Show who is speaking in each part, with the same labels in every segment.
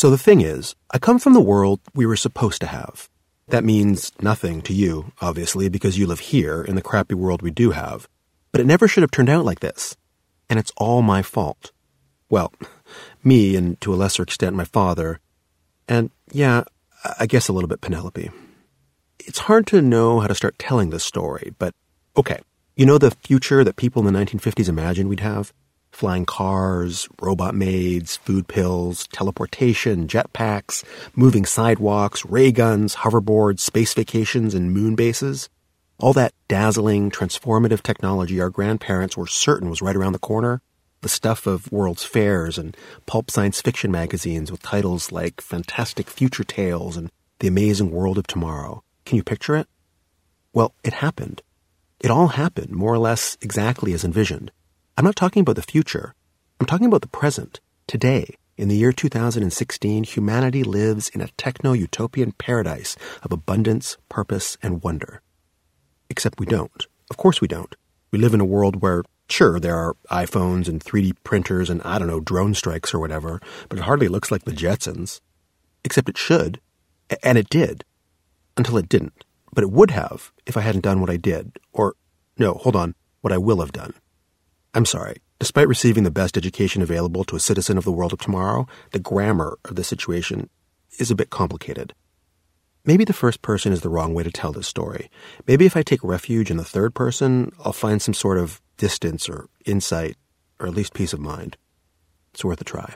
Speaker 1: So the thing is, I come from the world we were supposed to have. That means nothing to you, obviously, because you live here in the crappy world we do have. But it never should have turned out like this. And it's all my fault. Well, me, and to a lesser extent my father, and yeah, I guess a little bit Penelope. It's hard to know how to start telling this story, but okay. You know the future that people in the 1950s imagined we'd have? Flying cars, robot maids, food pills, teleportation, jetpacks, moving sidewalks, ray guns, hoverboards, space vacations, and moon bases. All that dazzling, transformative technology our grandparents were certain was right around the corner. The stuff of World's Fairs and pulp science fiction magazines with titles like Fantastic Future Tales and The Amazing World of Tomorrow. Can you picture it? Well, it happened. It all happened, more or less exactly as envisioned. I'm not talking about the future. I'm talking about the present. Today, in the year 2016, humanity lives in a techno-utopian paradise of abundance, purpose, and wonder. Except we don't. Of course we don't. We live in a world where, sure, there are iPhones and 3D printers and, I don't know, drone strikes or whatever, but it hardly looks like the Jetsons. Except it should. And it did. Until it didn't. But it would have if I hadn't done what I did. Or, no, hold on, what I will have done. I'm sorry. Despite receiving the best education available to a citizen of the world of tomorrow, the grammar of the situation is a bit complicated. Maybe the first person is the wrong way to tell this story. Maybe if I take refuge in the third person, I'll find some sort of distance or insight, or at least peace of mind. It's worth a try.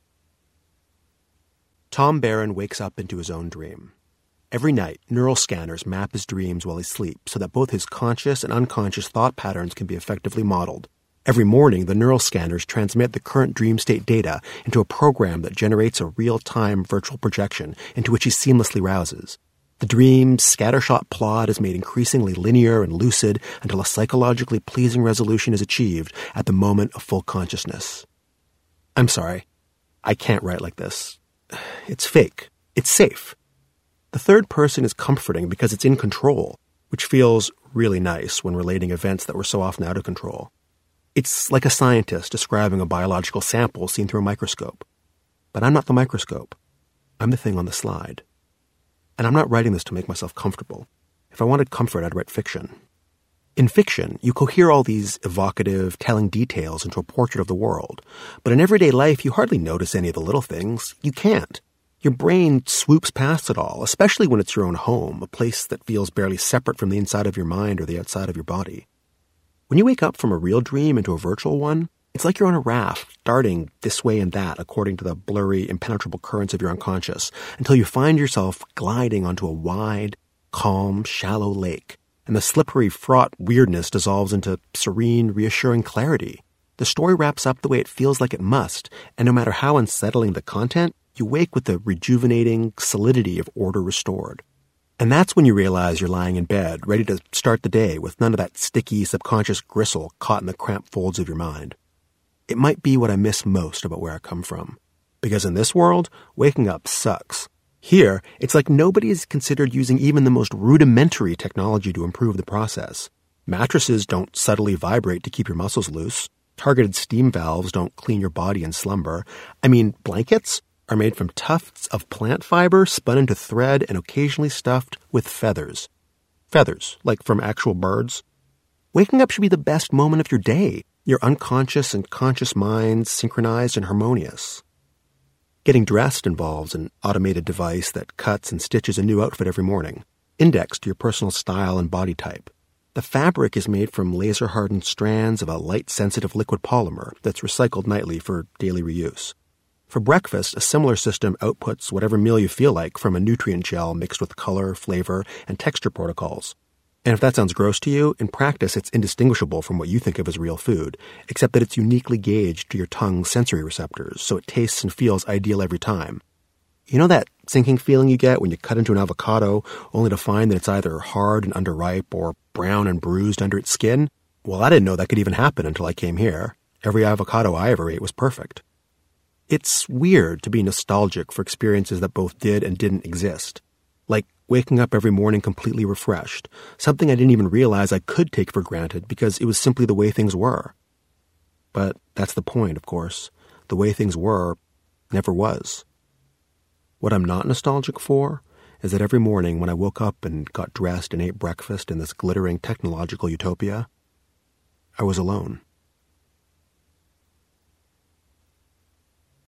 Speaker 1: Tom Barron wakes up into his own dream. Every night, neural scanners map his dreams while he sleeps so that both his conscious and unconscious thought patterns can be effectively modeled. Every morning, the neural scanners transmit the current dream state data into a program that generates a real-time virtual projection into which he seamlessly rouses. The dream's scattershot plot is made increasingly linear and lucid until a psychologically pleasing resolution is achieved at the moment of full consciousness. I'm sorry. I can't write like this. It's fake. It's safe. The third person is comforting because it's in control, which feels really nice when relating events that were so often out of control. It's like a scientist describing a biological sample seen through a microscope. But I'm not the microscope. I'm the thing on the slide. And I'm not writing this to make myself comfortable. If I wanted comfort, I'd write fiction. In fiction, you cohere all these evocative, telling details into a portrait of the world. But in everyday life, you hardly notice any of the little things. You can't. Your brain swoops past it all, especially when it's your own home, a place that feels barely separate from the inside of your mind or the outside of your body. When you wake up from a real dream into a virtual one, it's like you're on a raft, darting this way and that according to the blurry, impenetrable currents of your unconscious, until you find yourself gliding onto a wide, calm, shallow lake, and the slippery, fraught weirdness dissolves into serene, reassuring clarity. The story wraps up the way it feels like it must, and no matter how unsettling the content, you wake with the rejuvenating solidity of order restored. And that's when you realize you're lying in bed, ready to start the day with none of that sticky, subconscious gristle caught in the cramped folds of your mind. It might be what I miss most about where I come from. Because in this world, waking up sucks. Here, it's like nobody has considered using even the most rudimentary technology to improve the process. Mattresses don't subtly vibrate to keep your muscles loose. Targeted steam valves don't clean your body in slumber. I mean, blankets are made from tufts of plant fiber spun into thread and occasionally stuffed with feathers. Feathers, like from actual birds. Waking up should be the best moment of your day, your unconscious and conscious minds synchronized and harmonious. Getting dressed involves an automated device that cuts and stitches a new outfit every morning, indexed to your personal style and body type. The fabric is made from laser-hardened strands of a light-sensitive liquid polymer that's recycled nightly for daily reuse. For breakfast, a similar system outputs whatever meal you feel like from a nutrient gel mixed with color, flavor, and texture protocols. And if that sounds gross to you, in practice it's indistinguishable from what you think of as real food, except that it's uniquely gauged to your tongue's sensory receptors, so it tastes and feels ideal every time. You know that sinking feeling you get when you cut into an avocado only to find that it's either hard and underripe or brown and bruised under its skin? Well, I didn't know that could even happen until I came here. Every avocado I ever ate was perfect. It's weird to be nostalgic for experiences that both did and didn't exist. Like waking up every morning completely refreshed, something I didn't even realize I could take for granted because it was simply the way things were. But that's the point, of course. The way things were never was. What I'm not nostalgic for is that every morning when I woke up and got dressed and ate breakfast in this glittering technological utopia, I was alone.